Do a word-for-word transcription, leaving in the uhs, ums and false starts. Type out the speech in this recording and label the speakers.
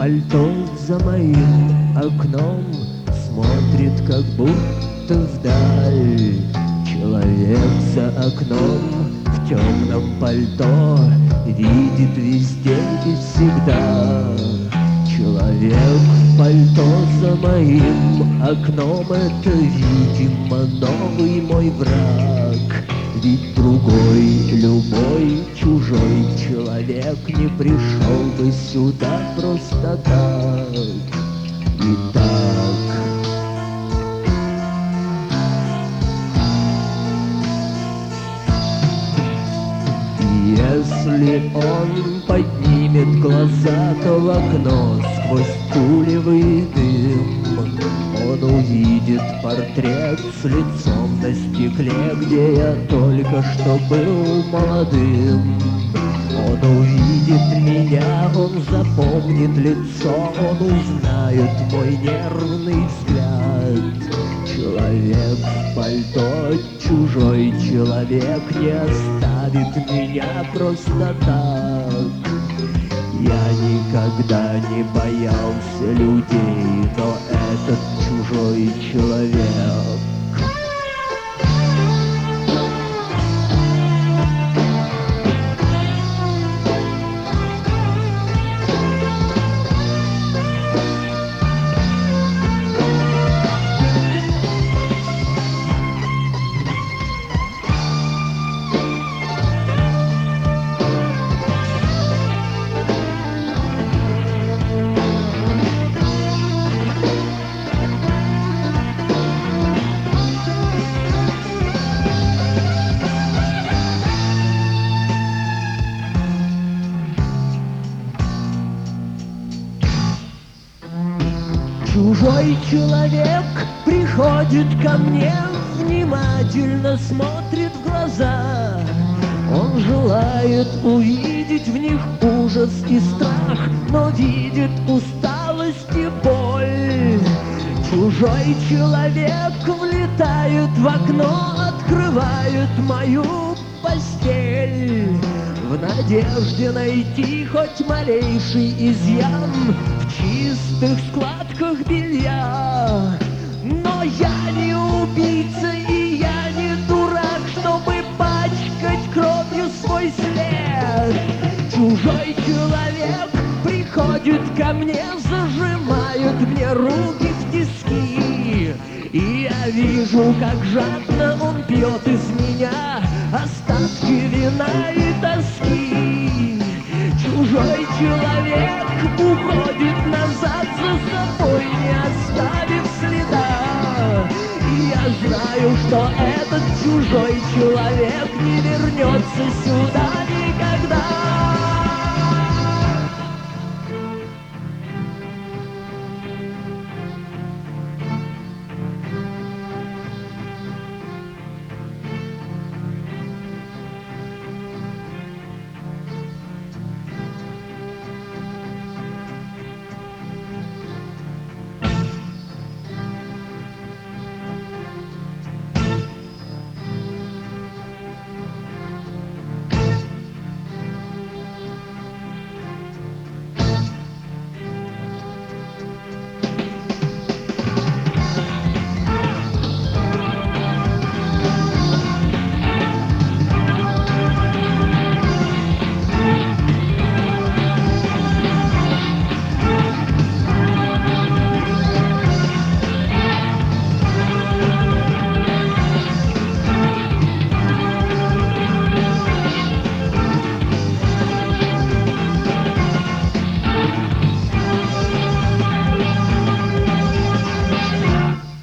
Speaker 1: пальто за моим окном смотрит, как будто вдаль. Человек за окном в темном пальто видит везде и всегда. Человек в пальто за моим окном — это, видимо, новый мой враг. Ведь другой, любой, чужой человек не пришел бы сюда просто так. Итак, если он поднимет глаза, то в окно сквозь тулевый дым он увидит портрет с лицом на стекле, где я только что был молодым. Он увидит меня, он запомнит лицо, он узнает мой нервный взгляд. Человек в пальто, чужой человек, не оставит меня просто так. Я никогда не боялся людей, но этот чужой человек. Чужой человек приходит ко мне, внимательно смотрит в глаза. Он желает увидеть в них ужас и страх, но видит усталость и боль. Чужой человек влетает в окно, открывает мою постель, в надежде найти хоть малейший изъян в чистых складках белья. Но я не убийца и я не дурак, чтобы пачкать кровью свой след. Чужой человек приходит ко мне, зажимает мне руки в тиски, и я вижу, как жадно он пьет из меня остатки вина и тоски. Чужой человек уходит назад, за собой не оставив следа. И я знаю, что этот чужой человек не вернется сюда никогда.